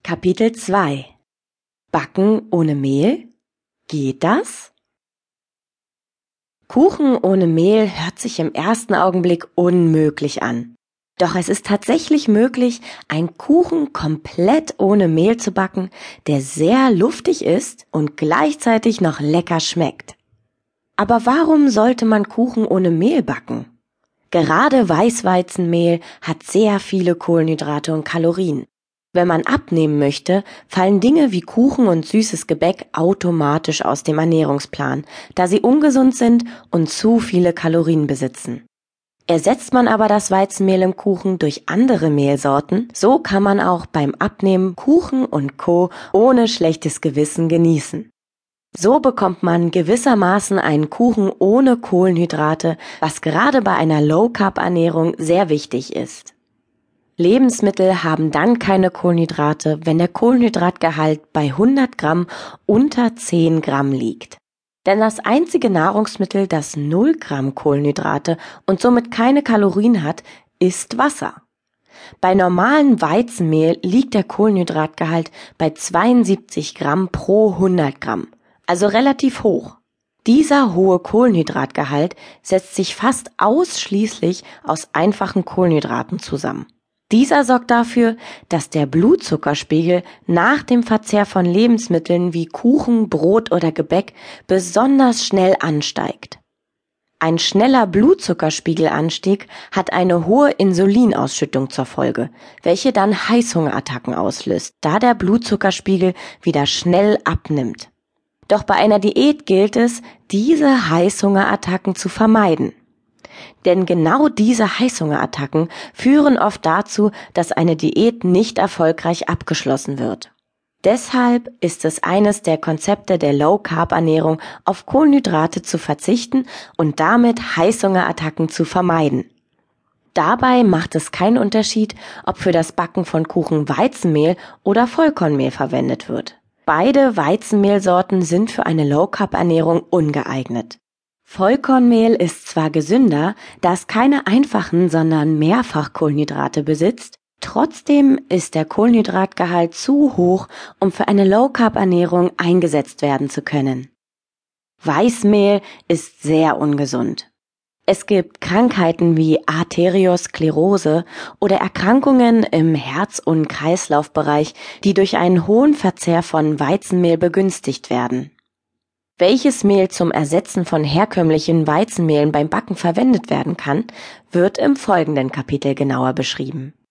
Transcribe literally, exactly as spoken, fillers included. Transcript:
Kapitel zwei Backen ohne Mehl? Geht das? Kuchen ohne Mehl hört sich im ersten Augenblick unmöglich an. Doch es ist tatsächlich möglich, einen Kuchen komplett ohne Mehl zu backen, der sehr luftig ist und gleichzeitig noch lecker schmeckt. Aber warum sollte man Kuchen ohne Mehl backen? Gerade Weißweizenmehl hat sehr viele Kohlenhydrate und Kalorien. Wenn man abnehmen möchte, fallen Dinge wie Kuchen und süßes Gebäck automatisch aus dem Ernährungsplan, da sie ungesund sind und zu viele Kalorien besitzen. Ersetzt man aber das Weizenmehl im Kuchen durch andere Mehlsorten, so kann man auch beim Abnehmen Kuchen und Co. ohne schlechtes Gewissen genießen. So bekommt man gewissermaßen einen Kuchen ohne Kohlenhydrate, was gerade bei einer Low-Carb-Ernährung sehr wichtig ist. Lebensmittel haben dann keine Kohlenhydrate, wenn der Kohlenhydratgehalt bei hundert Gramm unter zehn Gramm liegt. Denn das einzige Nahrungsmittel, das null Gramm Kohlenhydrate und somit keine Kalorien hat, ist Wasser. Bei normalem Weizenmehl liegt der Kohlenhydratgehalt bei zweiundsiebzig Gramm pro hundert Gramm, also relativ hoch. Dieser hohe Kohlenhydratgehalt setzt sich fast ausschließlich aus einfachen Kohlenhydraten zusammen. Dieser sorgt dafür, dass der Blutzuckerspiegel nach dem Verzehr von Lebensmitteln wie Kuchen, Brot oder Gebäck besonders schnell ansteigt. Ein schneller Blutzuckerspiegelanstieg hat eine hohe Insulinausschüttung zur Folge, welche dann Heißhungerattacken auslöst, da der Blutzuckerspiegel wieder schnell abnimmt. Doch bei einer Diät gilt es, diese Heißhungerattacken zu vermeiden. Denn genau diese Heißhungerattacken führen oft dazu, dass eine Diät nicht erfolgreich abgeschlossen wird. Deshalb ist es eines der Konzepte der Low-Carb-Ernährung, auf Kohlenhydrate zu verzichten und damit Heißhungerattacken zu vermeiden. Dabei macht es keinen Unterschied, ob für das Backen von Kuchen Weizenmehl oder Vollkornmehl verwendet wird. Beide Weizenmehlsorten sind für eine Low-Carb-Ernährung ungeeignet. Vollkornmehl ist zwar gesünder, da es keine einfachen, sondern Mehrfachkohlenhydrate besitzt, trotzdem ist der Kohlenhydratgehalt zu hoch, um für eine Low-Carb-Ernährung eingesetzt werden zu können. Weißmehl ist sehr ungesund. Es gibt Krankheiten wie Arteriosklerose oder Erkrankungen im Herz- und Kreislaufbereich, die durch einen hohen Verzehr von Weizenmehl begünstigt werden. Welches Mehl zum Ersetzen von herkömmlichen Weizenmehlen beim Backen verwendet werden kann, wird im folgenden Kapitel genauer beschrieben.